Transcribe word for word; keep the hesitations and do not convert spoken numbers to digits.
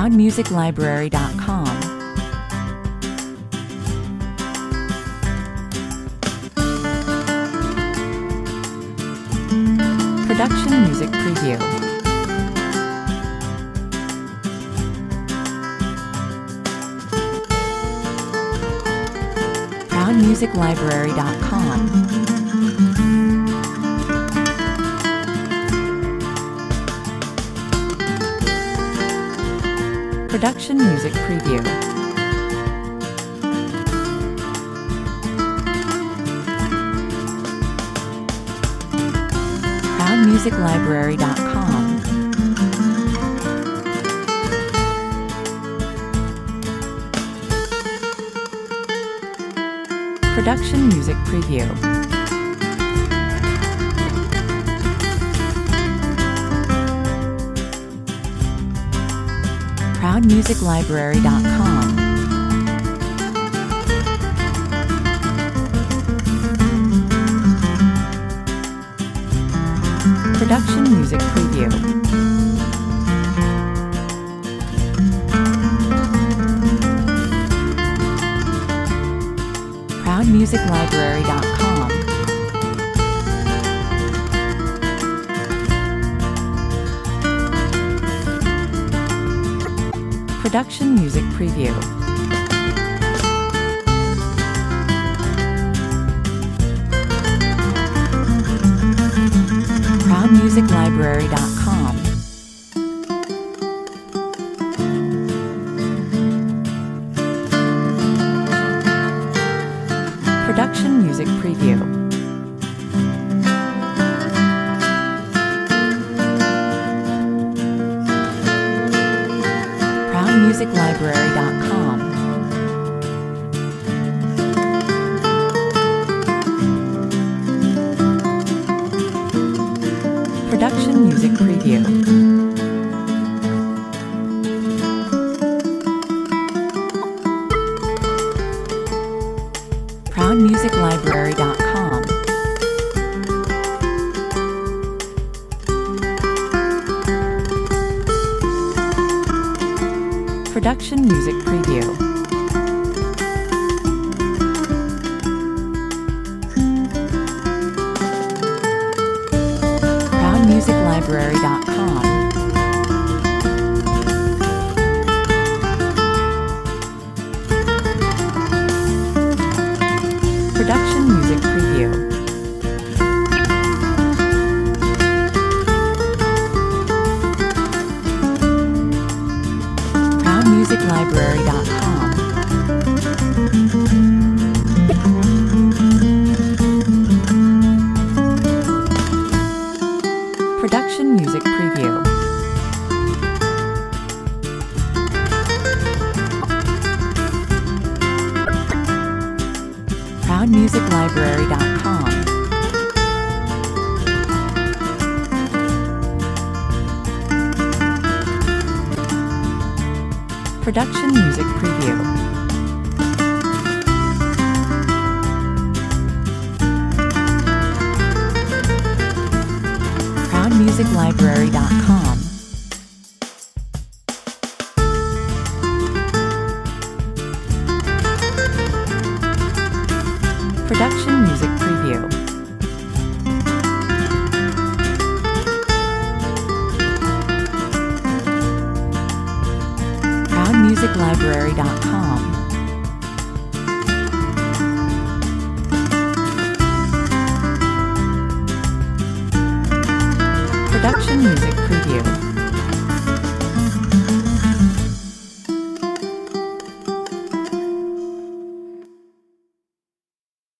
proud music library dot com. Production Music Preview. proud music library dot com. Production Music Preview. proud music library dot com. Production Music Preview. proud music library dot com. Production Music Preview. proud music library dot com. Production Music Preview. proud music library dot com. Production Music Preview. proud music library dot com. Production Music Preview. proud music library dot com. Production Music Preview. proud music library dot com. Production Music Preview. proud music library dot com. Production Music Preview. proud music library dot com. Production Music Preview. proud music library dot com. Production Music Preview. proud music library dot com. Production Music Preview.